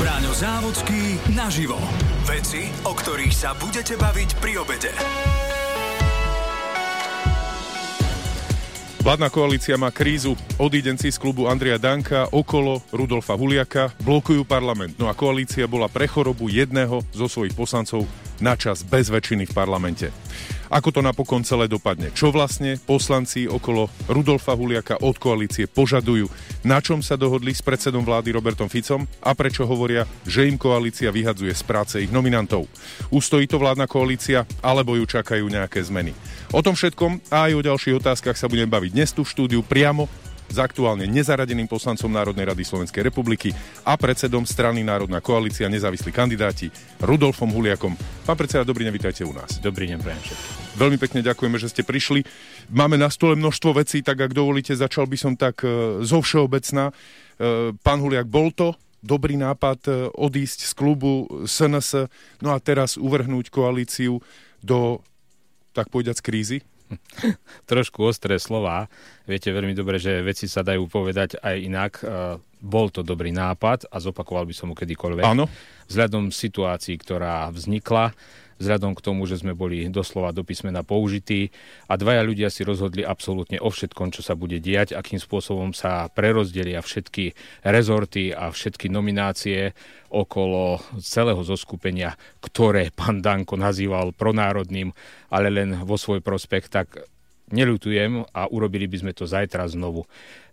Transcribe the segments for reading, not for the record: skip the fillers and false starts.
Braňo Závodský naživo. Veci, o ktorých sa budete baviť pri obede. Vládna koalícia má krízu. Odídenci z klubu Andreja Danka okolo Rudolfa Huliaka blokujú parlament. No a koalícia bola pre chorobu jedného zo svojich poslancov načas bez väčšiny v parlamente. Ako to napokon celé dopadne? Čo vlastne poslanci okolo Rudolfa Huliaka od koalície požadujú? Na čom sa dohodli s predsedom vlády Robertom Ficom? A prečo hovoria, že im koalícia vyhadzuje z práce ich nominantov? Ustojí to vládna koalícia, alebo ju čakajú nejaké zmeny? O tom všetkom a aj o ďalších otázkach sa budem baviť dnes tu v štúdiu priamo s aktuálne nezaradeným poslancom Národnej rady Slovenskej republiky a predsedom strany Národná koalícia nezávislí kandidáti Rudolfom Huliakom. Pán predseda, dobrý deň, vítajte u nás. Dobrý deň, prajem všetkým. Veľmi pekne ďakujeme, že ste prišli. Máme na stole množstvo vecí, tak ak dovolíte, začal by som tak zo všeobecná. Pán Huliak, bol to dobrý nápad odísť z klubu SNS, no a teraz uvrhnúť koalíciu do, tak povedať, z krízy? Trošku ostré slová. Viete veľmi dobre, že veci sa dajú povedať aj inak. Bol to dobrý nápad a zopakoval by som mu kedykoľvek. Áno. Vzhľadom situácii, ktorá vznikla, vzhľadom k tomu, že sme boli doslova do písmena použití a dvaja ľudia si rozhodli absolútne o všetkom, čo sa bude diať, akým spôsobom sa prerozdelia všetky rezorty a všetky nominácie okolo celého zoskupenia, ktoré pán Danko nazýval pronárodným, ale len vo svoj prospech, tak neľutujem a urobili by sme to zajtra znovu.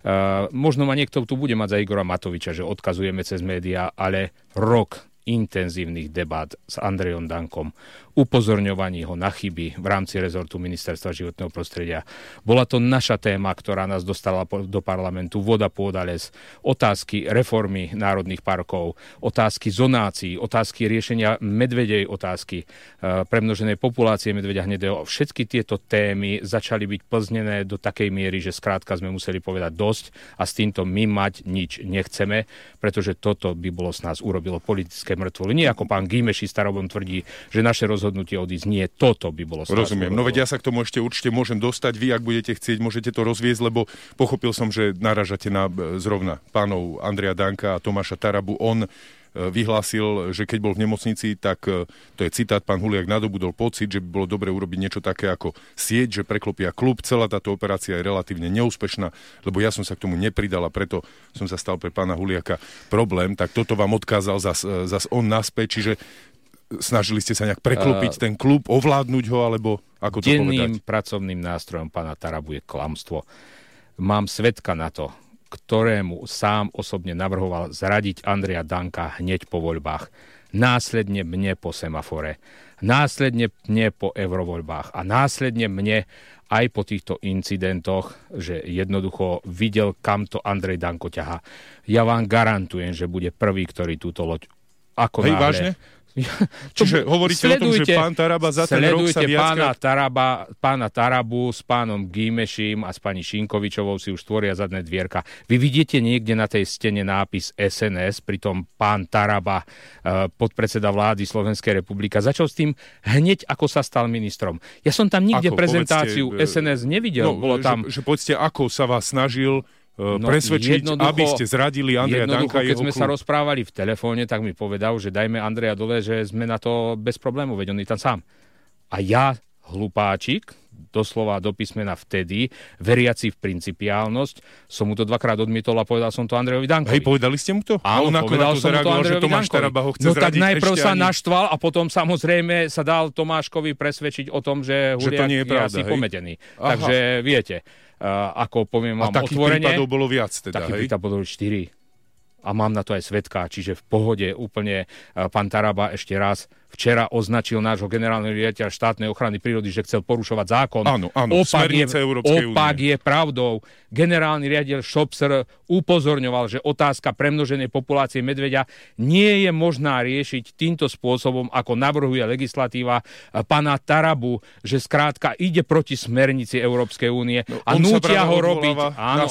Možno ma niekto tu bude mať za Igora Matoviča, že odkazujeme cez médiá, ale rok intenzívnych debát s Andrejom Dankom, upozorňovaní ho na chyby v rámci rezortu Ministerstva životného prostredia. Bola to naša téma, ktorá nás dostala do parlamentu. Voda, pôda, les, otázky reformy národných parkov, otázky zonácií, otázky riešenia medvedej otázky, premnoženej populácie medveďa hnedého. Všetky tieto témy začali byť plznené do takej miery, že skrátka sme museli povedať dosť a s týmto my mať nič nechceme, pretože toto by bolo s nás urobilo politické mŕtvole. Nie ako pán Gímeši starobom tvrdí, že naše rozhodnutie odísť. Nie, toto by bolo s nás. Rozumiem. No veď ja sa k tomu ešte určite môžem dostať. Vy, ak budete chcieť, môžete to rozviesť, lebo pochopil som, že naražate na zrovna pánov Andreja Danka a Tomáša Tarabu. On vyhlásil, že keď bol v nemocnici, tak to je citát, pán Huliak nadobudol pocit, že by bolo dobre urobiť niečo také ako sieť, že preklopia klub. Celá táto operácia je relatívne neúspešná, lebo ja som sa k tomu nepridal a preto som sa stal pre pána Huliaka problém. Tak toto vám odkázal zas on naspäť, čiže snažili ste sa nejak preklopiť ten klub, ovládnuť ho, alebo ako to povedať? Denným pracovným nástrojom pána Tarabu je klamstvo. Mám svedka na to, ktorému sám osobne navrhoval zradiť Andreja Danka hneď po voľbách. Následne mne po semafore. Následne mne po eurovoľbách. A následne mne aj po týchto incidentoch, že jednoducho videl, kam to Andrej Danko ťahá. Ja vám garantujem, že bude prvý, ktorý túto loď ako náhle... Vážne? Čiže hovoríte o tom, že pán Taraba za ten rok sa viackrát... pána Tarabu s pánom Gímešim a s pani Šinkovičovou si už tvoria zadné dvierka. Vy vidíte niekde na tej stene nápis SNS, pritom pán Taraba, podpredseda vlády Slovenskej republiky, začal s tým hneď, ako sa stal ministrom. Ja som tam nikde prezentáciu SNS nevidel. Bolo tam... Že povedzte, ako sa vás snažil presvedčiť, aby ste zradili Andreja Danka. Keď sme sa rozprávali v telefóne, tak mi povedal, že dajme Andreja dole, že sme na to bez problémov, veď on je tam sám. A ja, hlupáčik, doslova do písmena vtedy, veriaci v principiálnosť, som mu to dvakrát odmietol a povedal som to Andrejovi Dankovi. Hej, povedali ste mu to? Áno, povedal som to Andrejovi Dankovi. No tak najprv sa naštval a potom samozrejme sa dal Tomáškovi presvedčiť o tom, že Huliak je asi pometený. Takže viete, ako poviem vám otvorene... A takých prípadov bolo viac teda, takých prípadov bolo 4. A mám na to aj svedka, čiže v pohode úplne pán Taraba ešte raz včera označil nášho generálneho riaditeľa štátnej ochrany prírody, že chcel porušovať zákon. Áno, smernice Európskej únie. Opak je pravdou. Generálny riaditeľ Šopser upozorňoval, že otázka premnoženej populácie medveďa nie je možná riešiť týmto spôsobom, ako navrhuje legislatíva pána Tarabu, že skrátka ide proti smernici Európskej únie a nútia ho robiť. Áno,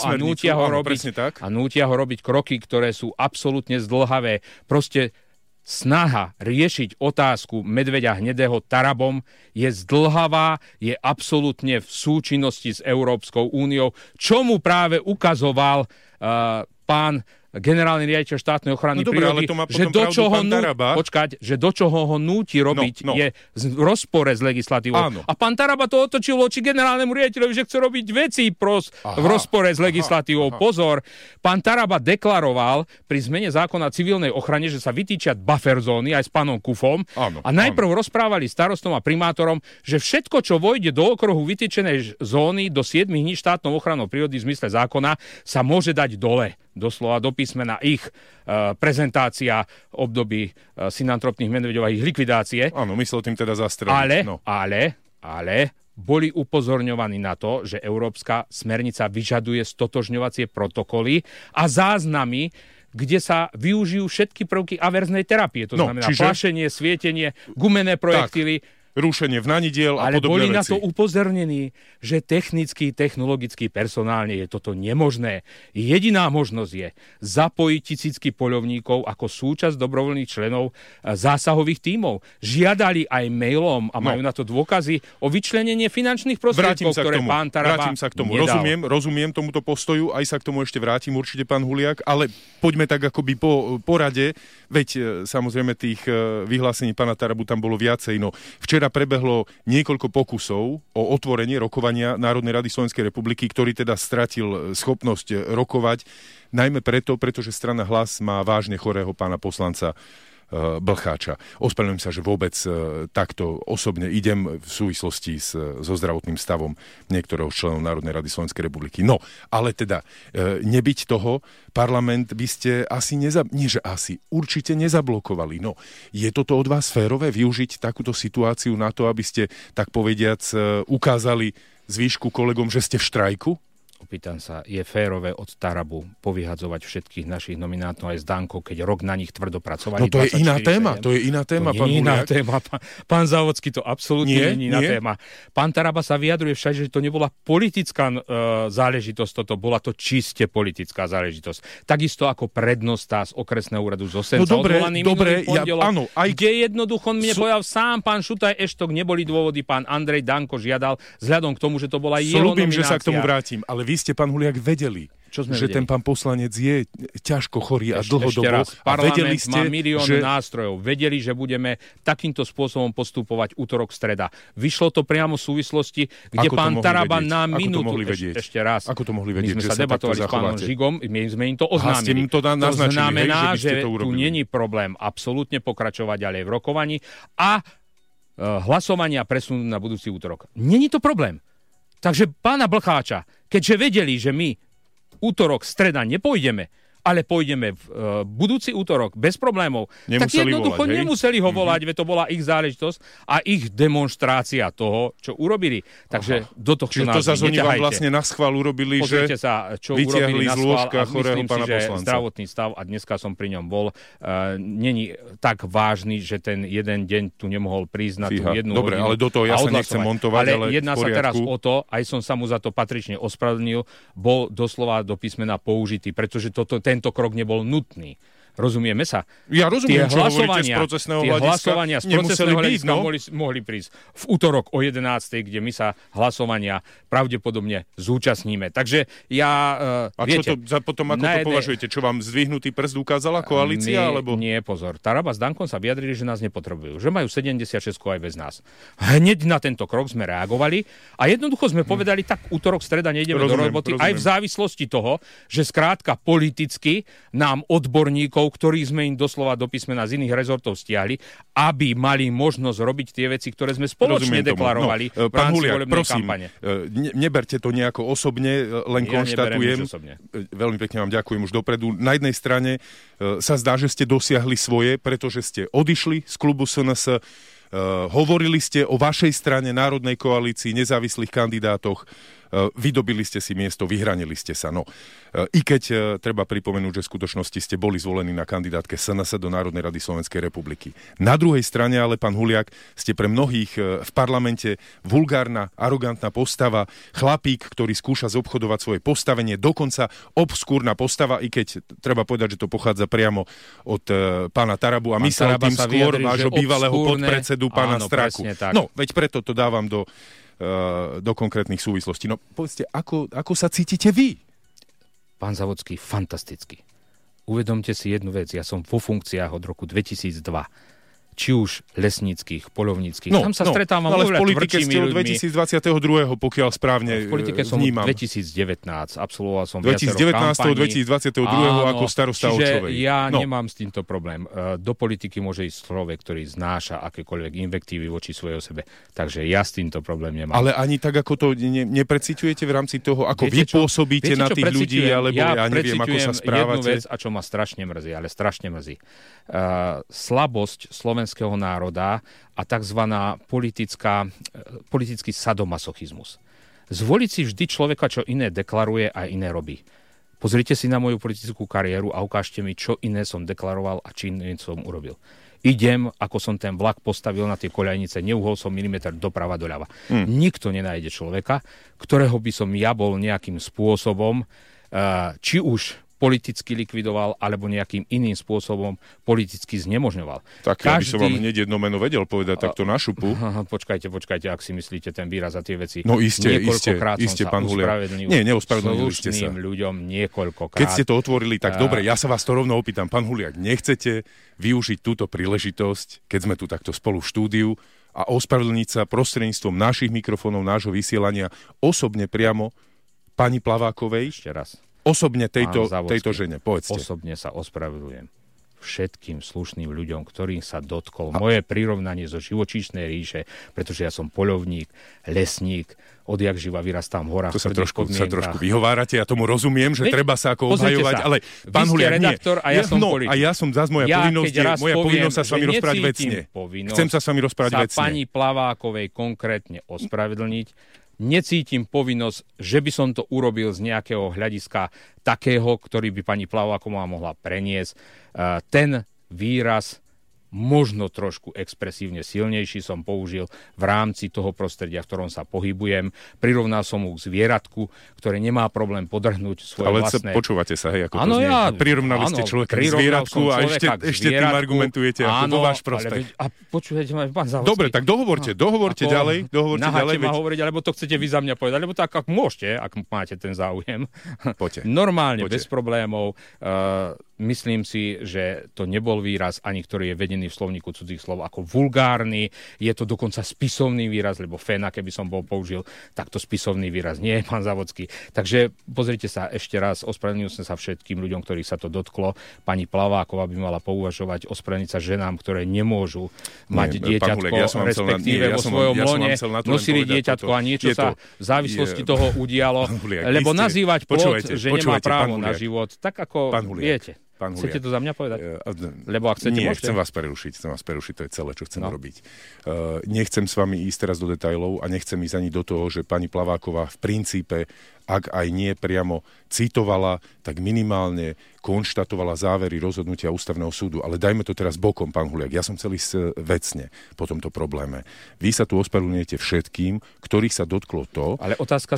a nútia ho robiť kroky, ktoré sú absolútne zdĺhavé. Proste snaha riešiť otázku medveďa hnedého Tarabom je zdĺhavá, je absolútne v súčinnosti s Európskou úniou, čo mu práve ukazoval pán generálny riaditeľ štátnej ochrany prírody, že do čoho ho núti robiť je v rozpore s legislatívou. Áno. A pán Taraba to otočil voči generálnemu riaditeľovi, že chce robiť veci v rozpore s legislatívou. Pozor, pán Taraba deklaroval pri zmene zákona o civilnej ochrane, že sa vytýčia buffer zóny aj s pánom Kufom. A najprv rozprávali starostom a primátorom, že všetko, čo vojde do okruhu vytýčenej zóny do 7 dní štátnou ochranou prírody v zmysle zákona, sa môže dať dole. Doslova do písmena ich prezentácia období synantropných medveďov a ich likvidácie. Áno, myslel tým teda zastreliť. Ale boli upozorňovaní na to, že Európska smernica vyžaduje stotožňovacie protokoly a záznamy, kde sa využijú všetky prvky averznej terapie. To znamená plašenie, svietenie, gumené projektily, rušenie vnanidiel a podobné veci. Ale boli na to upozornení, že technicky, technologicky, personálne je toto nemožné. Jediná možnosť je zapojiť tisícky poľovníkov ako súčasť dobrovoľných členov zásahových tímov. Žiadali aj mailom a majú na to dôkazy o vyčlenenie finančných prostriedkov, ktoré pán Taraba Vrátim sa k tomu. Nedal. Rozumiem tomuto postoju, aj sa k tomu ešte vrátim určite, pán Huliak, ale poďme tak akoby po rade, veď samozrejme tých vyhlásení pána Tarabu tam bolo viacej. No, včera prebehlo niekoľko pokusov o otvorenie rokovania Národnej rady Slovenskej republiky, ktorý teda stratil schopnosť rokovať, najmä pretože strana Hlas má vážne chorého pána poslanca Blcháča. Ospravedlňujem sa, že vôbec takto osobne idem v súvislosti so zdravotným stavom niektorého členov Národnej rady Slovenskej republiky. No, ale teda nebyť toho, parlament by ste určite nezablokovali. No, je toto od vás férové využiť takúto situáciu na to, aby ste, tak povediac, ukázali zvýšku kolegom, že ste v štrajku? Opýtam sa, je férové od Tarabu povyhadzovať všetkých našich nominátov aj s Dankou, keď rok na nich tvrdo pracovali? No to je iná téma, pán Huliak. Pán Závodský, to absolútne nie je iná téma. Pán Taraba sa vyjadruje však, že to nebola politická záležitosť, bola to čiste politická záležitosť. Takisto ako prednosta z okresného úradu zo Senca, odvolaný minulý pondelok, kde jednoducho mne povedal sám pán Šutaj Eštok, neboli dôvody, pán Andrej Danko žiadal, vzhľadom k tomu, že to bola jeho nominácia. Že sa k tomu vrátim, ale vy ste, pán Huliak, vedeli, že ten pán poslanec je ťažko chorý a dlhodobo. A vedeli ste, má milión nástrojov. Vedeli, že budeme takýmto spôsobom postupovať útorok, streda. Vyšlo to priamo v súvislosti, kde pán Taraba na minútu... Ešte raz. Ako to mohli vedieť? My sme sa debatovali s pánom Žigom, my sme im to oznámili. To znamená, že tu není problém absolútne pokračovať ďalej v rokovaní a hlasovania presunúť na budúci útorok. Není to problém. Takže pána Blcháča, keďže vedeli, že my útorok, streda nepôjdeme, ale pôjdeme v budúci útorok bez problémov, tak jednoducho nemuseli ho volať, veď to bola ich záležitosť a ich demonštrácia toho, čo urobili. Takže do tohto nás to zase oni vám vlastne na schvál urobili, pozrite sa, čo urobili na schvál a myslím si, že poslanca. Zdravotný stav, a dneska som pri ňom bol, není tak vážny, že ten jeden deň tu nemohol prísť na tú jednu hodinu. Dobre, ale do toho ja sa nechcem montovať, ale jedná sa teraz o to, aj som sa mu za to patrične ospravedlnil, bol doslova do písmena použitý, pretože tento krok nebol nutný. Rozumieme sa? Ja rozumiem, čo hovoríte z procesného hľadiska. Hlasovania z procesného hľadiska mohli prísť v útorok o 11. kde my sa hlasovania pravdepodobne zúčastníme. Takže ja... A viete, čo to potom ako to považujete? Čo vám zdvihnutý prst ukázala koalícia? Alebo... Nie, pozor. Taraba s Dankom sa vyjadrili, že nás nepotrebujú. Že majú 76 aj bez nás. Hneď na tento krok sme reagovali a jednoducho sme povedali, tak útorok, streda nejdeme do roboty. Aj v závislosti toho, že skrátka politicky nám odborníkov, ktorí sme im doslova do písmena z iných rezortov stiahli, aby mali možnosť robiť tie veci, ktoré sme spoločne deklarovali v rámci volebnej kampane. Neberte to nejako osobne, len konštatujem. Veľmi pekne vám ďakujem už dopredu. Na jednej strane sa zdá, že ste dosiahli svoje, pretože ste odišli z klubu SNS, hovorili ste o vašej strane, národnej koalícii, nezávislých kandidátoch, vydobili ste si miesto, vyhranili ste sa. No, i keď treba pripomenúť, že v skutočnosti ste boli zvolení na kandidátke SNS do Národnej rady Slovenskej republiky. Na druhej strane ale, pán Huliak, ste pre mnohých v parlamente vulgárna, arogantná postava, chlapík, ktorý skúša zobchodovať svoje postavenie, dokonca obskúrna postava, i keď treba povedať, že to pochádza priamo od pána Tarabu a myslel tým skôr vášho bývalého podpredsedu pána Straku. No, veď preto to dávam do konkrétnych súvislostí. No povedzte, ako sa cítite vy? Pán Závodský, fantasticky. uvedomte si jednu vec. Ja som vo funkciách od roku 2002. Či už lesníckych, poľovníckych. Tam sa stretávam ale v politike ste od 2022, pokiaľ správne vnímam. V politike som 2019. Absolvoval som 2019. 2022 ako starosta Očovej. Čiže ja nemám s týmto problém. Do politiky môže ísť človek, ktorý znáša akékoľvek invектívy voči svojej osobe. Takže ja s týmto problém nemám. Ale ani tak, ako to neprecitujete v rámci toho, ako vy pôsobíte na tých ľudí, alebo ja neviem, ako sa správate. Jednu vec, a čo ma strašne mrzí, ale strašne mrzí. Slabosť slovenského národa a tzv. Politický sadomasochizmus. Zvoliť si vždy človeka, čo iné deklaruje a iné robí. Pozrite si na moju politickú kariéru a ukážte mi, čo iné som deklaroval a či iné som urobil. Idem, ako som ten vlak postavil na tie koľajnice, neuhol som milimeter doprava doľava. Nikto nenájde človeka, ktorého by som ja bol nejakým spôsobom, či už politicky likvidoval, alebo nejakým iným spôsobom politicky znemožňoval. Tak ja by som vám hneď jedno meno vedel povedať takto na šupu. Počkajte, ak si myslíte ten výraz a tie veci. No iste, pán Huliak. Nie, neospravedlnili ste sa. Slušným ľuďom niekoľkokrát. Keď ste to otvorili, tak dobre, ja sa vás to rovno opýtam. Pán Huliak, nechcete využiť túto príležitosť, keď sme tu takto spolu v štúdiu, a ospravedlniť sa prostredníctvom našich mikrofónov, nášho vysielania osobne priamo pani Plavákovej? Ešte raz. Osobne tejto žene, povedzte. Osobne sa ospravedlňujem všetkým slušným ľuďom, ktorým sa dotkol moje prirovnanie zo živočíšnej ríše, pretože ja som poľovník, lesník, odjak živa vyrastám v horách. To sa trošku vyhovárate, ja tomu rozumiem, že treba sa ako obhajovať, ale pán Huliak, redaktor, a ja som politik. A ja som zase moja povinnosť sa s vami rozprávať vecne. Chcem sa s vami rozprávať vecne. Pani Plavákovej konkrétne ospravedlniť. Necítim povinnosť, že by som to urobil z nejakého hľadiska takého, ktorý by pani Plaváková mohla preniesť. Ten výraz možno trošku expresívne silnejší som použil v rámci toho prostredia, v ktorom sa pohybujem. Prirovnal som mu k zvieratku, ktoré nemá problém podrhnúť svoje vlastné... Ale počúvate sa, hej, ako to znie. Prirovnali ste človeka k zvieratku a ešte tým argumentujete ako vo váš prospech. A počujete ma, pán Závodský. Dobre, tak dohovorte ďalej. Naháte ma hovoriť, alebo to chcete vy za mňa povedať, alebo tak, ak môžete, ak máte ten záujem. Poďte. Normálne, bez problémov. Myslím si, že to nebol výraz, ani ktorý je vedený v slovníku cudzích slov ako vulgárny. Je to dokonca spisovný výraz, lebo fena, keby som bol použil, tak to spisovný výraz nie je, pán Závodský. Takže pozrite sa ešte raz, ospravedlňujem sa všetkým ľuďom, ktorých sa to dotklo. Pani Plaváková by mala pouvažovať, ospravedlniť sa ženám, ktoré nemôžu mať dieťatko, respektíve vo svojom lone nosili dieťatko a niečo sa v závislosti toho udialo. Lebo nazývať plod, že nemá právo na život, tak ako viete. Chcete to za mňa povedať? Lebo ak chcete, nie, môžete. Chcem vás prerušiť, to je celé, čo chcem robiť. Nechcem s vami ísť teraz do detailov a nechcem ísť ani do toho, že pani Plaváková v princípe, ak aj nie priamo citovala, tak minimálne konštatovala závery rozhodnutia Ústavného súdu. Ale dajme to teraz bokom, pán Huliak. Ja som celý vecne po tomto probléme. Vy sa tu ospravedlňujete všetkým, ktorých sa dotklo to. Ale otázka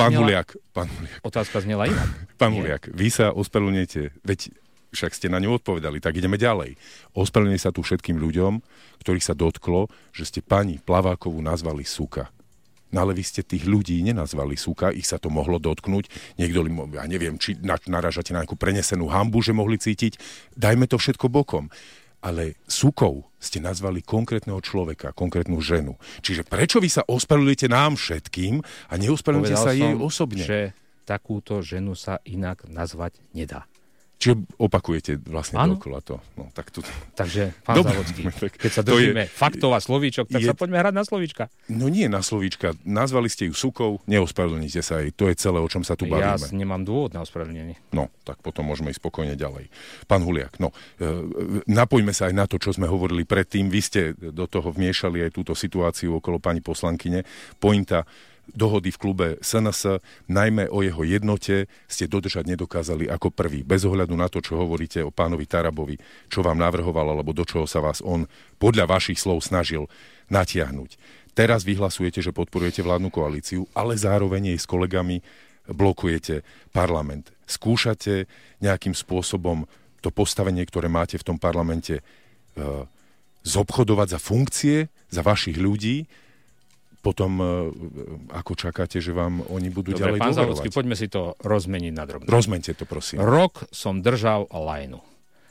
znela inak. Pán Huliak, vy sa ospravedlňujete, veď však ste na ňu odpovedali, tak ideme ďalej. Ospravedlňujem sa tu všetkým ľuďom, ktorých sa dotklo, že ste pani Plavákovú nazvali suka. No ale vy ste tých ľudí nenazvali suka, ich sa to mohlo dotknúť. Niekto, ja neviem, či narážate na nejakú prenesenú hanbu, že mohli cítiť. Dajme to všetko bokom. Ale sukou ste nazvali konkrétneho človeka, konkrétnu ženu. Čiže prečo vy sa ospravedlňujete nám všetkým a neospravedlňujete sa jej osobne? Že takúto ženu sa inak nazvať nedá. Čiže opakujete vlastne dookola to. No, tak tu... Takže, pán Závodský, keď sa držíme faktov a slovíčok, tak sa poďme hrať na slovíčka. No nie na slovíčka. Nazvali ste ju sukou, neospravedlníte sa jej. To je celé, o čom sa tu bavíme. Ja nemám dôvod na ospravedlnenie. No, tak potom môžeme ísť spokojne ďalej. Pán Huliak, napojme sa aj na to, čo sme hovorili predtým. Vy ste do toho vmiešali aj túto situáciu okolo pani poslankyne. Pointa dohody v klube SNS, najmä o jeho jednote, ste dodržať nedokázali ako prvý. Bez ohľadu na to, čo hovoríte o pánovi Tarabovi, čo vám navrhoval, alebo do čoho sa vás on podľa vašich slov snažil natiahnuť. Teraz vyhlasujete, že podporujete vládnu koalíciu, ale zároveň jej s kolegami blokujete parlament. Skúšate nejakým spôsobom to postavenie, ktoré máte v tom parlamente, zobchodovať za funkcie, za vašich ľudí. Potom, ako čakáte, že vám oni budú ďalej dôverovať? Pán Závodský, poďme si to rozmeniť na drobné. Rozmeňte to, prosím. Rok som držal lajnu.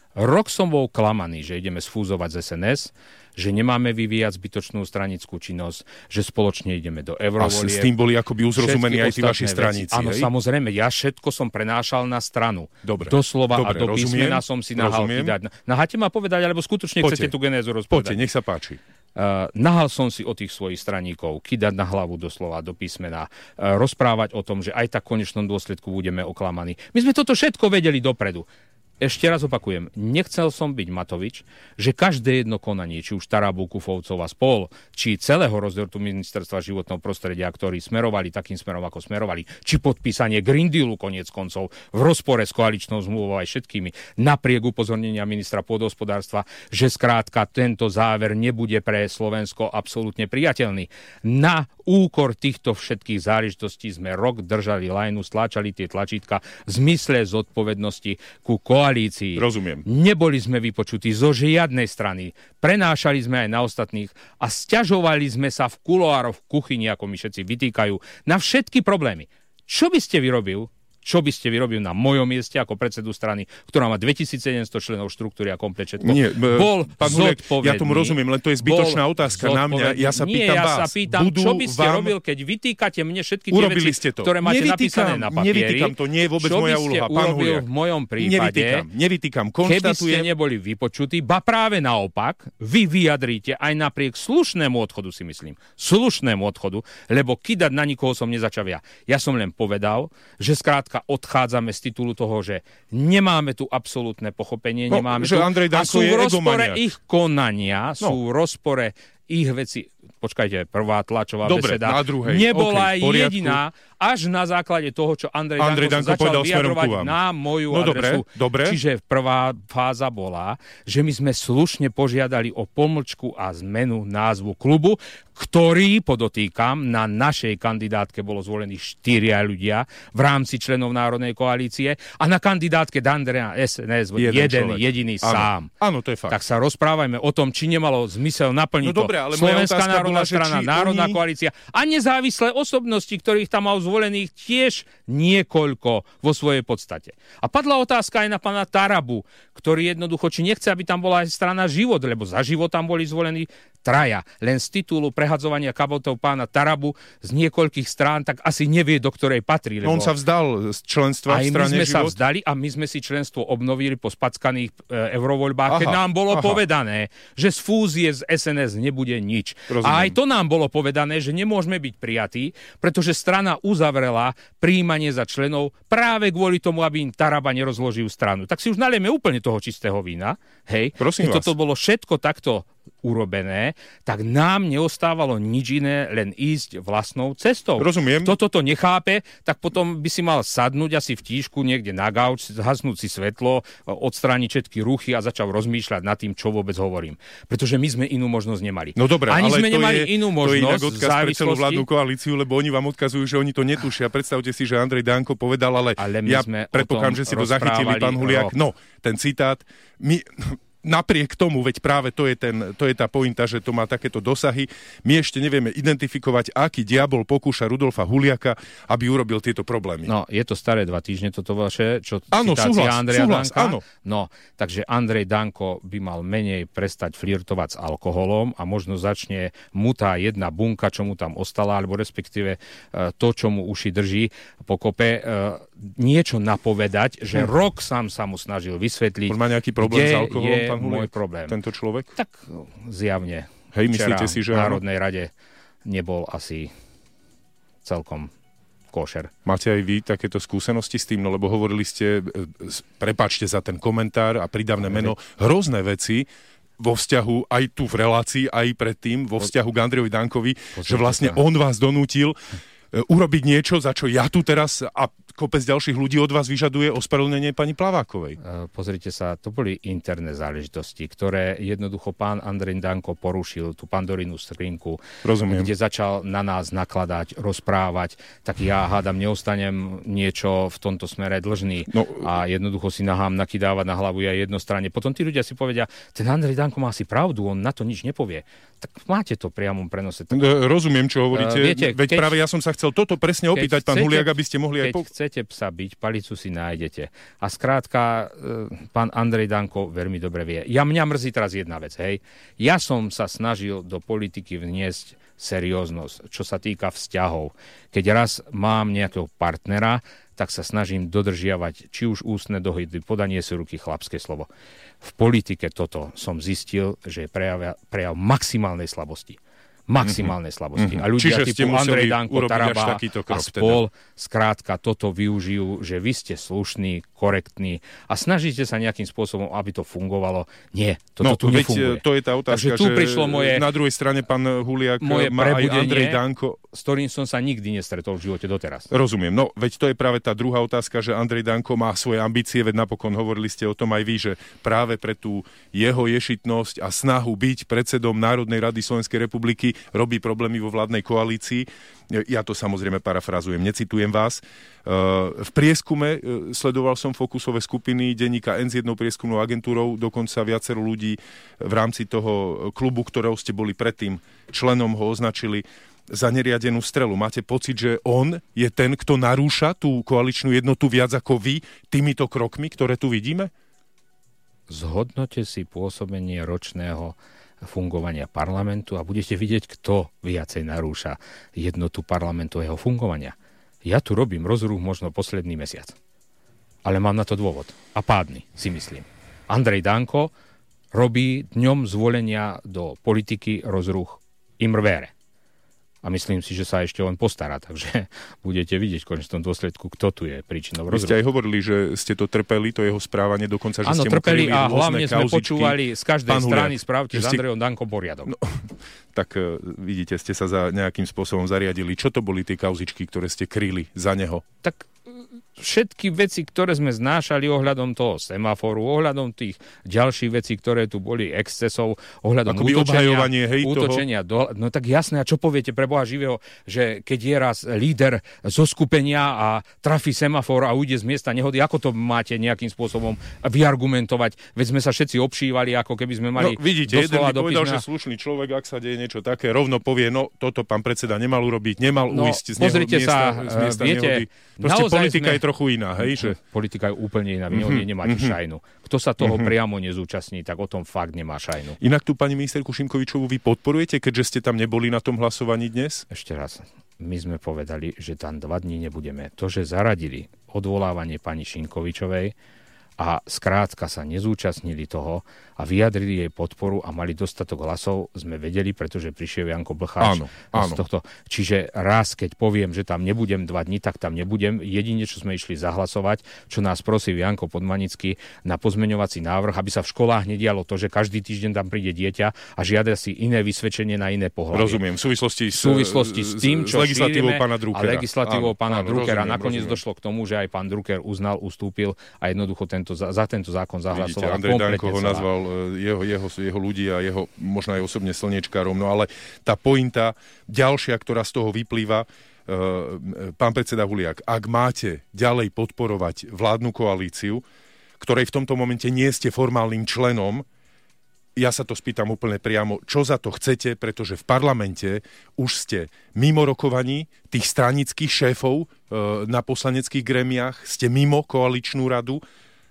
Rok som bol klamaný, že ideme sfúzovať z SNS, že nemáme vyvíjať zbytočnú stranickú činnosť, že spoločne ideme do eurovolieb. A s tým boli akoby uzrozumení aj tí vaši straníci. Áno, samozrejme, ja všetko som prenášal na stranu. Dobre. Doslova Dobre, a do písmena som si nahal kýdať. Naháte ma povedať, alebo skutočne chcete tú genézu rozpovedať? Poďte, nech sa páči. Nahal som si od tých svojich straníkov kýdať na hlavu doslova do písmena, rozprávať o tom, že aj tak v konečnom dôsledku budeme oklamaní. My sme toto všetko vedeli dopredu. Ešte raz opakujem, nechcel som byť Matovič, že každé jedno konanie, či už Tarabu, Kufovcov a spol, či celého rozdielu ministerstva životného prostredia, ktorí smerovali takým smerom, ako smerovali, či podpísanie Green Dealu koniec koncov v rozpore s koaličnou zmluvou aj všetkými, napriek upozornenia ministra pôdohospodárstva, že skrátka tento záver nebude pre Slovensko absolútne priateľný. Na úkor týchto všetkých záležitostí sme rok držali lajnu, stláčali tie tlačítka v zmysle zodpovednosti ku koalícii. Rozumiem. Neboli sme vypočutí zo žiadnej strany. Prenášali sme aj na ostatných a sťažovali sme sa v kuloároch, v kuchyni, ako mi všetci vytýkajú, na všetky problémy. Čo by ste vyrobil? Čo by ste vyrobil na mojom mieste ako predsedu strany, ktorá má 2700 členov štruktúry a komplet všetko? Nie, bol pán Huliak, zodpovedný. ja tomu rozumiem, len to je zbytočná otázka na mňa. Ja sa pýtam vás. Ja sa pýtam, čo by ste robil, keď vytýkate mne všetky tie veci, ktoré máte napísané na papieri? Nevytýkam to, nie je vôbec moja úloha. Pán Huliak, v mojom prípade, nevytýkam, konštatujem. Keby ste neboli vypočutí, ba práve naopak, vy vyjadríte aj napriek slušnému odchodu, si myslím, slušnému odchodu, lebo kydať na nikoho som nezačal ja. Ja som len povedal, že skrátka odchádzame z titulu toho, že nemáme tu absolútne pochopenie, nemáme že tu, Andrej a Danko sú je v rozpore egomaniak. ich konania, sú v rozpore ich veci. Počkajte, prvá tlačová beseda na druhej. nebola Okay, jediná, až na základe toho, čo Andrej Danko začal vyjadrovať na moju adresu. Dobre. Čiže prvá fáza bola, že my sme slušne požiadali o pomlčku a zmenu názvu klubu, ktorý, podotýkam, na našej kandidátke bolo zvolených 4 ľudia v rámci členov Národnej koalície a na kandidátke Dandrea SNS jeden jediný sám. Áno, to je fakt. Tak sa rozprávajme o tom, či nemalo zmysel naplniť to Slovenská národná strana, Národná koalícia a nezávislé osobnosti, ktorých tam mal zvolených tiež niekoľko vo svojej podstate. A padla otázka aj na pána Tarabu, ktorý jednoducho, či nechce, aby tam bola aj strana Život, lebo za Život tam boli zvolení 3. Len z titulu prehadzovania kabotov pána Tarabu z niekoľkých strán, tak asi nevie, do ktorej patrí. Lebo on sa vzdal z členstva v strane Život. Aj my sme Život? sa vzdali a my sme si členstvo obnovili po spackaných eurovoľbách, keď nám bolo povedané, že z fúzie z SNS nebude nič. Rozumiem. A aj to nám bolo povedané, že nemôžeme byť prijatí, pretože strana uzavrela prijímanie za členov práve kvôli tomu, aby im Taraba nerozložil stranu. Tak si už nalieme úplne toho čistého vína. Hej, prosím vás. Toto bolo všetko takto urobené, tak nám neostávalo nič iné, len ísť vlastnou cestou. Rozumiem. Kto toto nechápe, tak potom by si mal sadnúť asi v tíšku niekde na gauč, zhasnúť si svetlo, odstrániť všetky ruchy a začal rozmýšľať nad tým, čo vôbec hovorím. Pretože my sme inú možnosť nemali. No dobre, ani ale sme nemali inú možnosť. To je inak odkaz pre celú vládnu koalíciu, lebo oni vám odkazujú, že oni to netušia. Predstavte si, že Andrej Danko povedal, ale ja predpokladám, že si to zachytili, pán Huliak. No, ten citát, napriek tomu, veď práve to je tá pointa, že to má takéto dosahy, my ešte nevieme identifikovať, aký diabol pokúša Rudolfa Huliaka, aby urobil tieto problémy. No, je to staré 2 týždne toto vaše, čo áno, citácia Andreja Danka. Áno. No, takže Andrej Danko by mal menej prestať flirtovať s alkoholom a možno začne mu tá jedna bunka, čo mu tam ostala, alebo respektíve to, čo mu uši drží pokope, niečo napovedať, že rok sám sa mu snažil vysvetliť. On má nejaký problém s alkoholom, pán Huliak? Môj problém. Tento človek? Tak zjavne. Hej, myslíte si, že v Národnej rade nebol asi celkom košer. Máte aj vy takéto skúsenosti s tým, no lebo hovorili ste, prepáčte za ten komentár a prídavné meno, hrozné veci vo vzťahu aj tu v relácii, aj predtým vo vzťahu k Andrejovi Dankovi, že vlastne on vás donútil urobiť niečo, za čo ja tu teraz a kopec ďalších ľudí od vás vyžaduje ospravedlnenie pani Plavákovej. Pozrite sa, to boli interné záležitosti, ktoré jednoducho pán Andrej Danko porušil, tú Pandorinu skrinku, kde začal na nás nakladať, rozprávať, tak ja hádam, neostanem niečo v tomto smere dlžný a jednoducho si nahám nakydávať na hlavu aj jednostranne. Potom tí ľudia si povedia, ten Andrej Danko má asi pravdu, on na to nič nepovie. Tak máte to priamom prenose. Rozumiem, čo hovoríte. Veď práve ja som sa chcel chcel toto presne opýtať, pán Huliak, aby ste mohli aj... Keď chcete psa byť, palicu si nájdete. A skrátka, pán Andrej Danko veľmi dobre vie. Mňa mrzí teraz jedna vec, hej. Ja som sa snažil do politiky vniesť serióznosť, čo sa týka vzťahov. Keď raz mám nejakého partnera, tak sa snažím dodržiavať či už ústne dohody, podanie si ruky, chlapské slovo. V politike toto som zistil, že je prejav maximálnej slabosti. Maximálne slabosti. A ľudia typu Andrej Danko, Taraba a spol, skrátka toto využijú, že vy ste slušní, korektní a snažíte sa nejakým spôsobom, aby to fungovalo. Nie, toto tu nefunguje. To je tá otázka, že na druhej strane pán Huliak má aj Andrej Danko, s ktorým som sa nikdy nestretol v živote doteraz. Rozumiem. No, veď to je práve tá druhá otázka, že Andrej Danko má svoje ambície, veď napokon hovorili ste o tom aj vy, že práve pre tú jeho ješitnosť a snahu byť predsedom Národnej rady Slovenskej republiky robí problémy vo vládnej koalícii. Ja to samozrejme parafrazujem, necitujem vás. V prieskume sledoval som fokusové skupiny denníka N s jednou prieskumnou agentúrou, dokonca viacero ľudí v rámci toho klubu, ktorého ste boli predtým členom, ho označili za neriadenú strelu. Máte pocit, že on je ten, kto narúša tú koaličnú jednotu viac ako vy týmito krokmi, ktoré tu vidíme? Zhodnote si pôsobenie ročného fungovania parlamentu a budete vidieť, kto viacej narúša jednotu parlamentu a jeho fungovania. Ja tu robím rozruch možno posledný mesiac. Ale mám na to dôvod. A pádny, si myslím. Andrej Danko robí dňom zvolenia do politiky rozruch imrvére. A myslím si, že sa ešte len postará, takže budete vidieť v konečnom dôsledku, kto tu je príčinou rozruchu. Vy ste aj hovorili, že ste to trpeli, to jeho správanie, dokonca, že ste mu trpeli a hlavne sme kauzičky. Počúvali z každej strany spravte s Andrejom Dankom poriadok. No, tak vidíte, ste sa za nejakým spôsobom zariadili. Čo to boli tie kauzičky, ktoré ste kryli za neho? Tak všetky veci, ktoré sme znášali ohľadom toho semaforu, ohľadom tých ďalších vecí, ktoré tu boli, excesov, ohľadom útočenia. No tak jasné, a čo poviete pre Boha živého, že keď je raz líder zo skupenia a trafí semafor a ujde z miesta nehody, ako to máte nejakým spôsobom vyargumentovať? Veď sme sa všetci obšívali, ako keby sme mali... No vidíte, jeden mi povedal, že slušný človek, ak sa deje niečo také, rovno povie, no toto pán predseda nemal urobiť, nemal ujsť z miesta nehody. Proste politika je trochu iná, hej? Že... Politika je úplne iná, vy nemáte šajnu. Kto sa toho priamo nezúčastní, tak o tom fakt nemá šajnu. Inak tu pani ministerku Šimkovičovú vy podporujete, keďže ste tam neboli na tom hlasovaní dnes? Ešte raz, my sme povedali, že tam 2 dní nebudeme. To, že zaradili odvolávanie pani Šimkovičovej a skrátka sa nezúčastnili toho a vyjadrili jej podporu a mali dostatok hlasov, sme vedeli, pretože prišiel Janko Blcháč z tohto. Čiže raz, keď poviem, že tam nebudem 2 dní, tak tam nebudem. Jedine, čo sme išli zahlasovať, čo nás prosil Janko Podmanický na pozmeňovací návrh, aby sa v školách nedialo to, že každý týždeň tam príde dieťa a žiada si iné vysvedčenie na iné pohlavie. Rozumiem, v súvislosti s tým, čo legislatívou pána Druckera. A legislatívou pána Druckera. Nakoniec došlo k tomu, že aj pán Drucker uznal, ustúpil a jednoducho za tento zákon zahlasoval. Andrej Danko ho nazval jeho ľudí a jeho možno aj osobne slniečkárom. No ale tá pointa ďalšia, ktorá z toho vyplýva, pán predseda Huliak, ak máte ďalej podporovať vládnu koalíciu, ktorej v tomto momente nie ste formálnym členom, ja sa to spýtam úplne priamo, čo za to chcete, pretože v parlamente už ste mimo rokovaní tých stranických šéfov na poslaneckých gremiách, ste mimo koaličnú radu.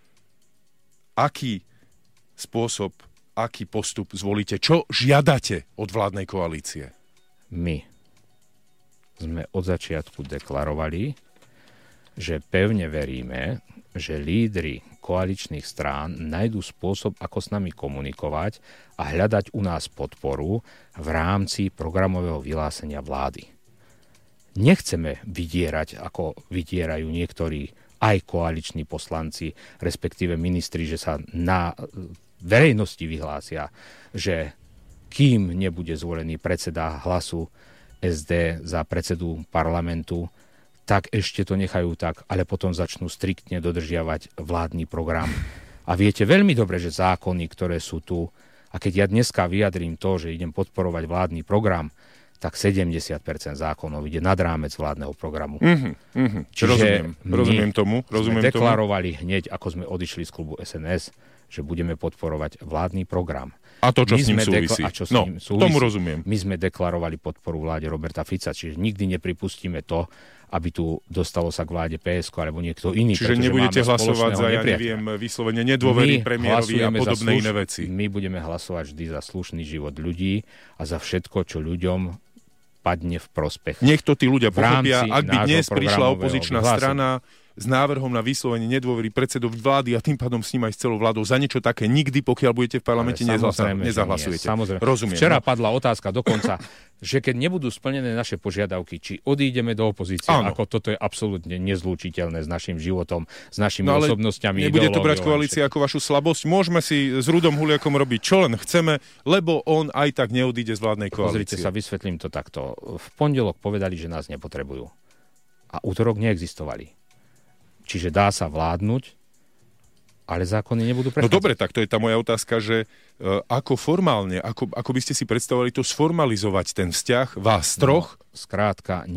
Aký spôsob, aký postup zvolíte? Čo žiadate od vládnej koalície? My sme od začiatku deklarovali, že pevne veríme, že lídri koaličných strán nájdú spôsob, ako s nami komunikovať a hľadať u nás podporu v rámci programového vyhlásenia vlády. Nechceme vydierať, ako vydierajú niektorí aj koaliční poslanci, respektíve ministri, že sa na verejnosti vyhlásia, že kým nebude zvolený predseda Hlasu SD za predsedu parlamentu, tak ešte to nechajú tak, ale potom začnú striktne dodržiavať vládny program. A viete veľmi dobre, že zákony, ktoré sú tu, a keď ja dneska vyjadrím to, že idem podporovať vládny program, tak 70% zákonov ide nad rámec vládneho programu. Čiže rozumiem tomu. Sme deklarovali hneď, ako sme odišli z klubu SNS, že budeme podporovať vládny program. A to, čo s ním súvisí. Tomu rozumiem. My sme deklarovali podporu vláde Roberta Fica, čiže nikdy nepripustíme to, aby tu dostalo sa k vláde PSK alebo niekto iný. Čiže nebudete hlasovať za, vyslovene nedôvery premiérovi a podobné iné veci. My budeme hlasovať vždy za slušný život ľudí a za všetko, čo ľuďom padne v prospech. Nech to tí ľudia pochopia, ak by dnes prišla opozičná strana s návrhom na vyslovenie nedôvery predsedovi vlády a tým pádom s ním aj s celou vládou za niečo také nikdy, pokiaľ budete v parlamente nezahlasujete. Samozrejme. Rozumiem. Včera padla otázka dokonca, že keď nebudú splnené naše požiadavky, či odídeme do opozície, ako toto je absolútne nezlúčiteľné s našim životom, s našimi osobnostiami. Nebude to brať koalícia ako vašu slabosť. Môžeme si s Rudom Huliakom robiť čo len chceme, lebo on aj tak neodíde z vládnej koalície. Pozrite sa, vysvetlím to takto. V pondelok povedali, že nás nepotrebujú. A útorok neexistovali. Čiže dá sa vládnuť, ale zákony nebudú prechádzať. No dobre, tak to je tá moja otázka, že ako formálne, ako by ste si predstavovali to sformalizovať ten vzťah vás troch? Skrátka,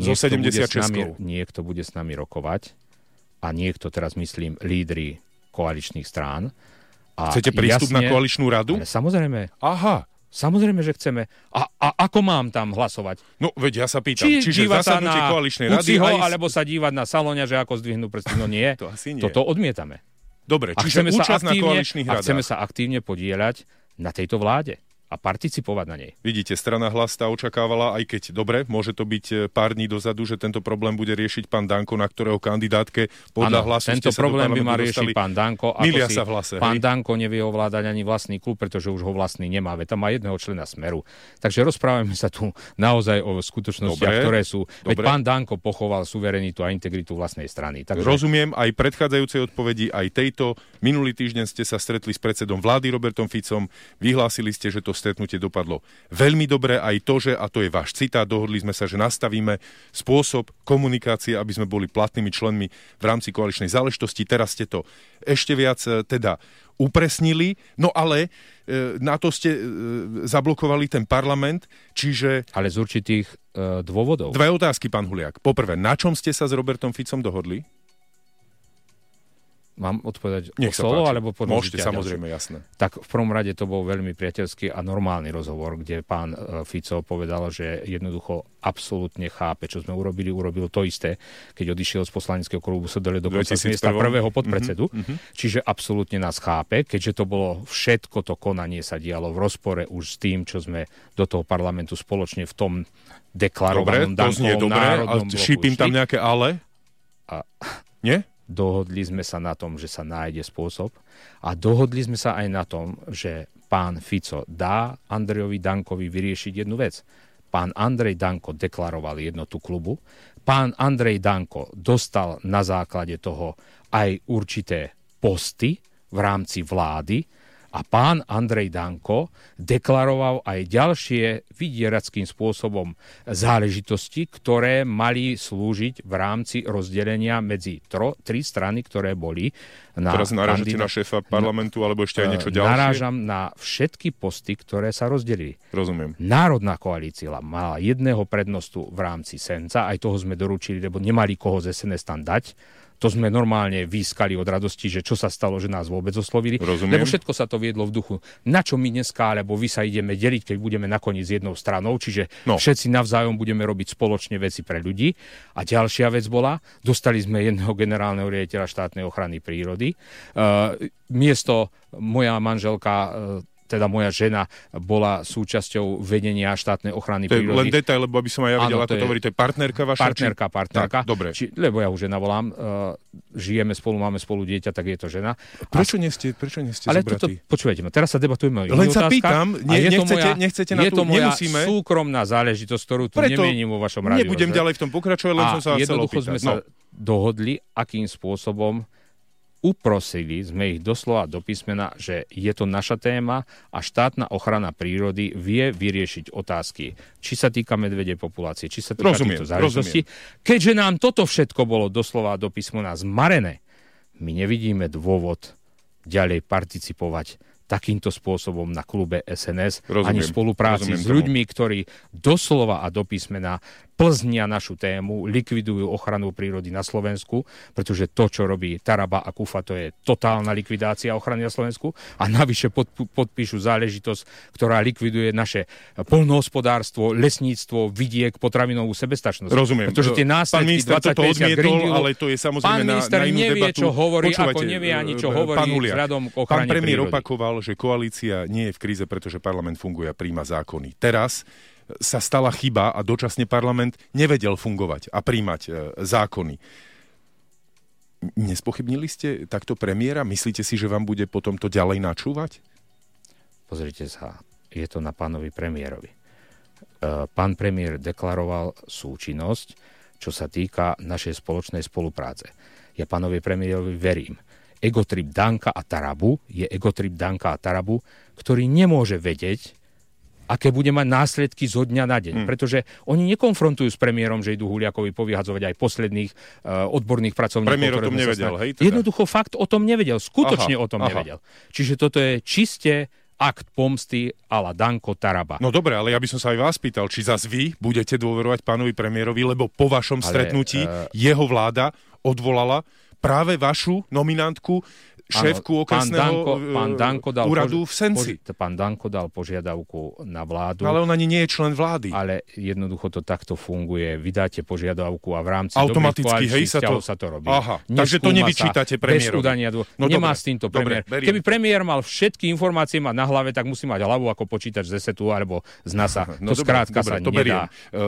niekto bude s nami rokovať a niekto, teraz myslím, lídri koaličných strán. A chcete prístup na koaličnú radu? Ale samozrejme. Aha. Samozrejme, že chceme. A ako mám tam hlasovať? No, veď ja sa pýtam. Čiže zasadnutie koaličnej rady alebo sa dívať na Salóňa, že ako zdvihnú prsty? No nie. To asi nie. Toto odmietame. Dobre, čiže účasť na koaličných radách. A chceme sa aktívne podieľať na tejto vláde a participovať na nej. Vidíte, strana Hlas tá očakávala, aj keď dobre, môže to byť pár dní dozadu, že tento problém bude riešiť pán Danko, na ktorého kandidátke podľa Hlasu tento problém by mal riešiť pán Danko. Milia sa v Hlase. Pán Danko nevie ovládať ani vlastný klub, pretože už ho vlastný nemá. Veď tam má jedného člena Smeru. Takže rozprávame sa tu naozaj o skutočnostiach, ktoré sú. Veď pán Danko pochoval suverenitu a integritu vlastnej strany. Takže... Rozumiem aj predchádzajúcej odpovedi, aj tejto. Minulý týždeň ste sa stretli s predsedom vlády Robertom Ficom, vyhlásili ste, že to stretnutie dopadlo veľmi dobre, aj to, že, a to je váš citát, dohodli sme sa, že nastavíme spôsob komunikácie, aby sme boli platnými členmi v rámci koaličnej záležitosti. Teraz ste to ešte viac teda upresnili, no ale na to ste zablokovali ten parlament, čiže... Ale z určitých dôvodov. Dve otázky, pán Huliak. Poprvé, na čom ste sa s Robertom Ficom dohodli? Mám odpovedať solo, alebo môžete, samozrejme, jasné. Tak v prvom rade to bol veľmi priateľský a normálny rozhovor, kde pán Fico povedal, že jednoducho absolútne chápe, čo sme urobili, urobil to isté, keď odišiel z poslaneckého klubu SDL dokonca z miesta prvého podpredsedu. Čiže absolútne nás chápe, keďže to bolo všetko to konanie sa dialo v rozpore už s tým, čo sme do toho parlamentu spoločne v tom deklarovanom Dankovom národnom bloku. Šípim tam nejaké ale? Nie? Dohodli sme sa na tom, že sa nájde spôsob a dohodli sme sa aj na tom, že pán Fico dá Andrejovi Dankovi vyriešiť jednu vec. Pán Andrej Danko deklaroval jednotu klubu, pán Andrej Danko dostal na základe toho aj určité posty v rámci vlády a pán Andrej Danko deklaroval aj ďalšie vydierackým spôsobom záležitosti, ktoré mali slúžiť v rámci rozdelenia medzi tri strany, ktoré boli na... Teraz narážate na šéfa parlamentu, alebo ešte aj niečo ďalšie? Narážam na všetky posty, ktoré sa rozdelili. Rozumiem. Národná koalícia mala jedného prednostu v rámci Senca, aj toho sme doručili, lebo nemali koho z SNS tam dať. To sme normálne výskali od radosti, že čo sa stalo, že nás vôbec oslovili. Rozumiem. Lebo všetko sa to viedlo v duchu. Na čo my dneska, alebo vy sa ideme deliť, keď budeme nakoniec jednou stranou, čiže všetci navzájom budeme robiť spoločne veci pre ľudí. A ďalšia vec bola, dostali sme jedného generálneho riaditeľa štátnej ochrany prírody. Miesto moja manželka... teda moja žena bola súčasťou vedenia štátnej ochrany prírody. To je len detail, lebo aby som aj ja videl, ako to hovorí, to je partnerka vaša? Partnerka. Tak, dobre. Lebo ja už žena volám, žijeme spolu, máme spolu dieťa, tak je to žena. Prečo nie ste ale zobratí? Počúvajte ma, teraz sa debatujeme o iných otázkach. Len sa otázkach, pýtam, nechcete na tú, nemusíme. Je to moja súkromná záležitosť, ktorú tu nemienim vo vašom rádiu. Nebudem ďalej v tom pokračovať, len som sa chcel opýtať. Jednoducho sme sa dohodli, akým spôsobom uprosili sme ich doslova do písmena, že je to naša téma a štátna ochrana prírody vie vyriešiť otázky, či sa týka medvedej populácie, či sa týka týchto záležitostí. Keďže nám toto všetko bolo doslova do písmena zmarené, my nevidíme dôvod ďalej participovať takýmto spôsobom na klube SNS, ani spolupráci s ľuďmi, ktorí doslova a do písmena splznia našu tému, likvidujú ochranu prírody na Slovensku, pretože to, čo robí Taraba a Kufa, to je totálna likvidácia ochrany na Slovensku a navyše podpíšu záležitosť, ktorá likviduje naše poľnohospodárstvo, lesníctvo, vidiek, potravinovú sebestačnosť. Rozumiem. Pretože tie následky 2050 Green Dealu, ale to je samozrejme pán minister na inú nevie, debatu. čo hovorí, Počúvajte, ako nevie ani, čo hovorí vzhľadom k ochrane prírody. Pán premiér opakoval, že koalícia nie je v kríze, pretože parlament funguje a príjma zákony. Teraz sa stala chyba a dočasne parlament nevedel fungovať a príjmať zákony. Nespochybnili ste takto premiéra? Myslíte si, že vám bude potom to ďalej načúvať? Pozrite sa, je to na pánovi premiérovi. Pán premiér deklaroval súčinnosť, čo sa týka našej spoločnej spolupráce. Ja pánovi premiérovi verím. Egotrip Danka a Tarabu je egotrip Danka a Tarabu, ktorý nemôže vedieť, aké bude mať následky zo dňa na deň. Pretože oni nekonfrontujú s premiérom, že idú Huliakovi povyhadzovať aj posledných odborných pracovníkov. Premiér o tom nevedel, hej? Teda? Jednoducho fakt o tom nevedel. Skutočne o tom nevedel. Čiže toto je čiste akt pomsty a la Danko Taraba. No dobre, ale ja by som sa aj vás pýtal, či zas vy budete dôverovať pánovi premiérovi, lebo po vašom stretnutí jeho vláda odvolala práve vašu nominantku, šéfku okresného úradu v Senci. Pán Danko dal požiadavku na vládu. Ale on ani nie je člen vlády. Ale jednoducho to takto funguje. Vydáte požiadavku a v rámci automaticky, dobrých koaličných vzťahov sa to robí. Aha, takže to nevyčítate premiérovi. Nemá s týmto premiér. Keby premiér mal všetky informácie mať na hlave, tak musí mať hlavu ako počítač z ESETu alebo z NASA. To skrátka sa nedá.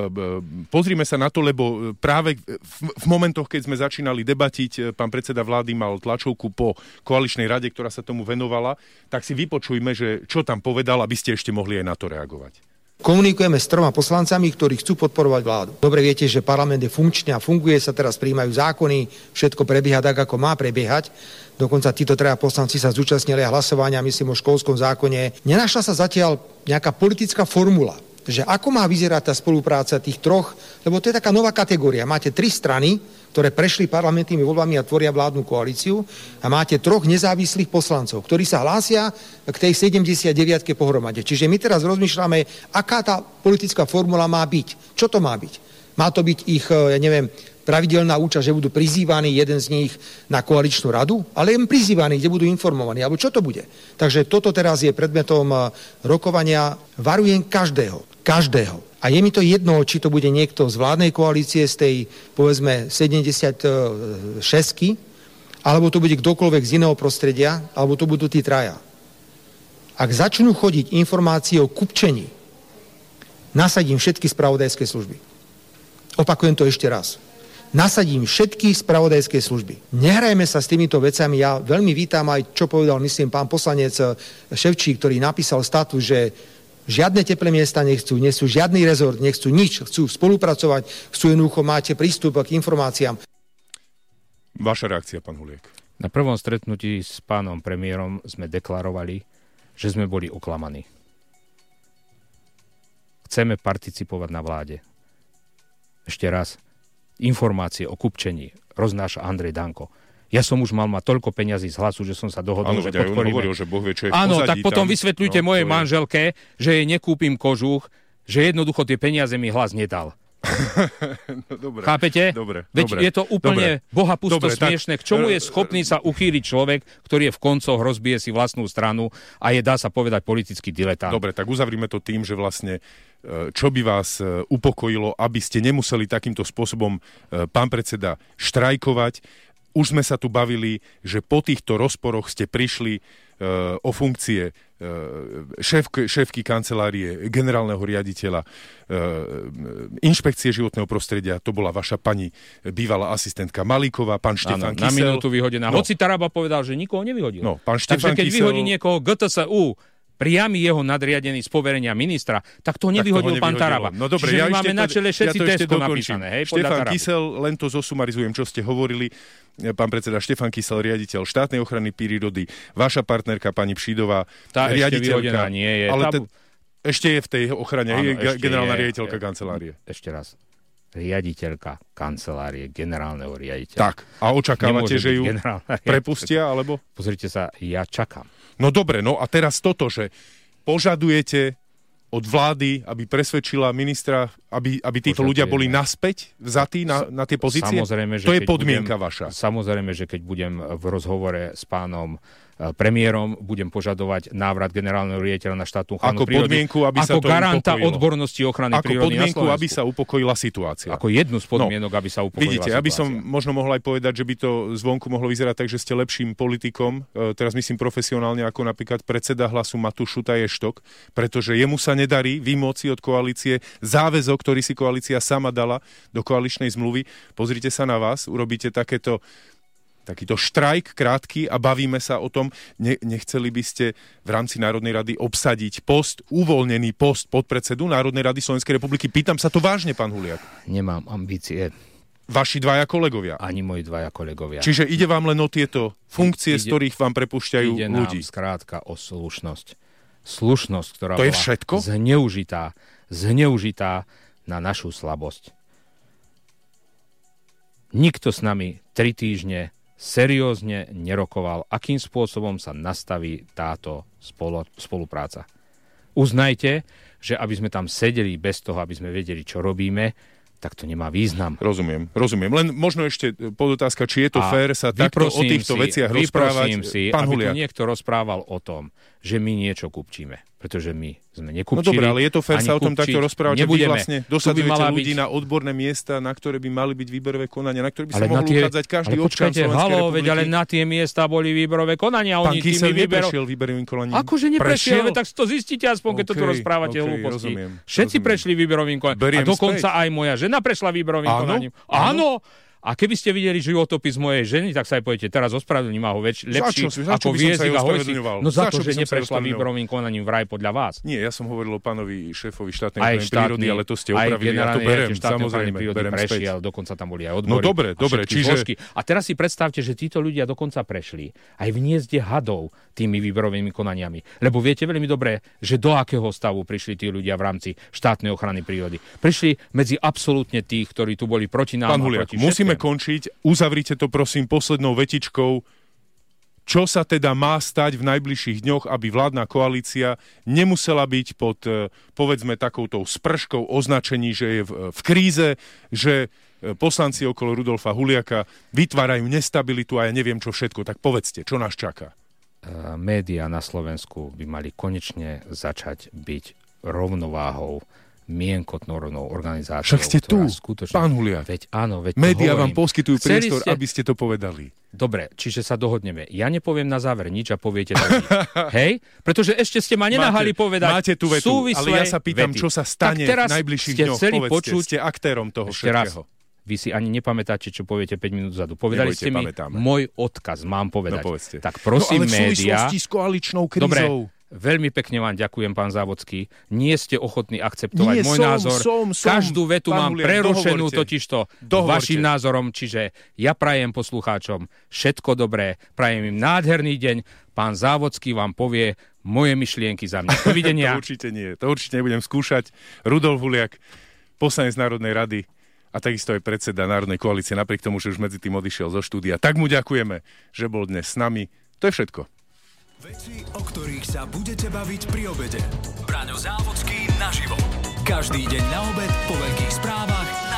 Pozrime sa na to, lebo práve v momentoch, keď sme začínali debatiť, pán predseda vlády mal tlačovku po koaličnej rade, ktorá sa tomu venovala, tak si vypočujme, že čo tam povedal, aby ste ešte mohli aj na to reagovať. Komunikujeme s 3 poslancami, ktorí chcú podporovať vládu. Dobre viete, že parlament je funkčný a funguje sa, teraz prijímajú zákony, všetko prebieha tak, ako má prebiehať. Dokonca títo 3 poslanci sa zúčastnili hlasovania, myslím, o školskom zákone. Nenašla sa zatiaľ nejaká politická formula, že ako má vyzerať tá spolupráca tých 3, lebo to je taká nová kategória. Máte 3 strany, ktoré prešli parlamentnými voľbami a tvoria vládnu koalíciu a máte 3 nezávislých poslancov, ktorí sa hlásia k tej 79-ke pohromade. Čiže my teraz rozmýšľame, aká tá politická formula má byť. Čo to má byť? Má to byť ich, pravidelná účasť, že budú prizývaní jeden z nich na koaličnú radu, ale len prizývaní, kde budú informovaní. Alebo čo to bude? Takže toto teraz je predmetom rokovania. Varujem každého. A je mi to jedno, či to bude niekto z vládnej koalície, z tej, povedzme, 76-ky, alebo to bude kdokoľvek z iného prostredia, alebo to budú tí 3. Ak začnú chodiť informácie o kupčení, nasadím všetky spravodajské služby. Opakujem to ešte raz. Nasadím všetky spravodajské služby. Nehrajme sa s týmito vecami. Ja veľmi vítam aj, čo povedal, myslím, pán poslanec Ševčík, ktorý napísal status, že žiadne teplé miesta nechcú žiadny rezort, nechcú nič, chcú spolupracovať, chcú jednoducho, máte prístup k informáciám. Vaša reakcia, pán Huliak. Na prvom stretnutí s pánom premiérom sme deklarovali, že sme boli oklamaní. Chceme participovať na vláde. Ešte raz. Informácie o kupčení roznáša Andrej Danko. Ja som už mal mať toľko peňazí z Hlasu, že som sa dohodol, že podporíme. Hovoril, že Boh vie, čo je v áno, pozadí, tak potom tam, vysvetľujte mojej manželke, že jej nekúpim kožuch, že jednoducho tie peniaze mi Hlas nedal. Dobre, chápete? Dobre. Je to úplne bohapusto smiešne. K čomu je schopný sa uchýliť človek, ktorý je v koncoch, rozbije si vlastnú stranu a je, dá sa povedať, politický diletant. Dobre, tak uzavrime to tým, že vlastne čo by vás upokojilo, aby ste nemuseli takýmto spôsobom, pán predseda, štrajkovať. Už sme sa tu bavili, že po týchto rozporoch ste prišli o funkcie šéfky kancelárie, generálneho riaditeľa, inšpekcie životného prostredia, to bola vaša pani bývalá asistentka Malíková, pán Štefan Kysel. Na minútu vyhodená. Hoci Taraba povedal, že nikoho nevyhodil. No, pán Štefan Takže keď Kysel... vyhodí niekoho GTSU, priamy jeho nadriadený z poverenia ministra, tak to nevyhodil pán Taraba. No dobre, čiže my máme na čele všetci Tesko napísané. Hej, Štefan Kysel, len to zosumarizujem, čo ste hovorili. Pán predseda Štefan Kysel, riaditeľ štátnej ochrany prírody, vaša partnerka pani Pšídová, tá riaditeľka. Nie je. Ale ešte je v tej ochrane, generálna riaditeľka kancelárie. Ešte raz. Riaditeľka kancelárie, generálneho riaditeľa. Tak, a očakávate, že ju prepustia, alebo? Pozrite sa, ja čakám. No dobre, no a teraz toto, že požadujete od vlády, aby presvedčila ministra, aby títo ľudia boli naspäť vzatí na tie pozície? Samozrejme, že to je podmienka vaša. Samozrejme, že keď budem v rozhovore s pánom premiérom, budem požadovať návrat generálneho riaditeľa na štátnu ochranu prírody. Podmienku, aby sa to garanta upokojilo. odbornosti ochrany prírody na Slovensku. Ako podmienku, aby sa upokojila situácia. Ako jednu z podmienok, aby sa upokojila vidíte, situácia. aby som možno mohol aj povedať, že by to zvonku mohlo vyzerať tak, že ste lepším politikom, teraz myslím profesionálne, ako napríklad predseda Hlasu Matúš Šutaj-Eštok, pretože jemu sa nedarí vymôcť od koalície záväzok, ktorý si koalícia sama dala do koaličnej zmluvy. Pozrite sa na vás, urobíte takýto štrajk krátky a bavíme sa o tom, nechceli by ste v rámci Národnej rady obsadiť uvoľnený post podpredsedu Národnej rady Slovenskej republiky? Pýtam sa to vážne, pán Huliak. Nemám ambície. Vaši dvaja kolegovia? Ani moji dvaja kolegovia. Čiže ide vám len o tieto funkcie, z ktorých vám prepúšťajú ľudí? ľudí? Ide nám skrátka o slušnosť. Slušnosť, ktorá to je bola všetko? zneužitá na našu slabosť. Nikto s nami 3 týždne seriózne nerokoval, akým spôsobom sa nastaví táto spolupráca. Uznajte, že aby sme tam sedeli bez toho, aby sme vedeli, čo robíme, tak to nemá význam. Rozumiem. Len možno ešte podotázka, či je to fér sa takto o týchto veciach rozprávať. Pán Huliak. Aby tu niekto rozprával o tom, že my niečo kupčíme. Pretože my sme nekupčili. No dobré, ale je to fér sa o tom takto rozprávať, že vy vlastne dosadzujete ľudí na odborné miesta, na ktoré by mali byť výberové konania, na ktoré by sa mohol uchádzať každý občan Slovenskej republiky. Ale na tie miesta boli výberové konania. Pán Kyseľ neprešiel výberovým konaním. Akože neprešiel, tak to zistíte aspoň, keď toto rozprávate hlúposti. Všetci prešli výberovým konaním. A dokonca aj moja žena prešla výberovým konaním. Áno. A keby ste videli životopis mojej ženy, tak sa aj poviete, teraz ospravedlním ho lepší ako Viezik a Hojsík. No za to, že neprešla výberovým konaním vraj podľa vás. Nie, ja som hovoril o pánovi šéfovi štátnej ochrany prírody, ale to ste opravili, ja to berem, samozrejme, berem prešiel, dokonca tam boli aj odbory. No dobre, čiže... A teraz si predstavte, že títo ľudia dokonca prešli aj v hniezde hadov tými výberovými konaniami. Lebo viete veľmi dobre, že do akého stavu prišli tí ľudia v rámci štátnej ochrany prírody. Prišli medzi absolútne tých, ktorí tu boli proti nám. Pán Huliak, musíme končiť. Uzavrite to prosím poslednou vetičkou. Čo sa teda má stať v najbližších dňoch, aby vládna koalícia nemusela byť pod, povedzme, takouto sprškou označení, že je v kríze, že poslanci okolo Rudolfa Huliaka vytvárajú nestabilitu a ja neviem čo všetko. Tak povedzte, čo nás čaká? Média na Slovensku by mali konečne začať byť rovnováhou, mienkotnou organizáciou. Však ste tu, pán Huliak. Veď áno, média vám poskytujú priestor, aby ste to povedali. Dobre, čiže sa dohodneme. Ja nepoviem na záver nič a poviete tak nič. Hej? Pretože ešte ste ma nenahali povedať máte tú vetu, ale ja sa pýtam, vety. Čo sa stane v najbližších dňoch. Povedzte, ste aktérom toho všetkého. Vy si ani nepamätáte, čo poviete 5 minút dozadu. Povedali ste mi, môj odkaz mám povedať. No, povedzte. Tak prosím, média... ale v súvislosti s koaličnou krízou. Dobre, veľmi pekne vám ďakujem, pán Závodský. Nie ste ochotní akceptovať môj názor. Každú vetu mám prerušenú totižto vašim názorom. Čiže ja prajem poslucháčom všetko dobré, prajem im nádherný deň. Pán Závodský vám povie moje myšlienky za mňa. Dovidenia. To určite nie. To určite nebudem skúšať. Rudolf Huliak, poslanec Národnej rady a takisto aj predseda Národnej koalície, napriek tomu, že už medzi tým odišiel zo štúdia. Tak mu ďakujeme, že bol dnes s nami. To je všetko. Veci, o ktorých sa budete baviť pri obede. Braňo Závodský naživo. Každý deň na obed po veľkých správach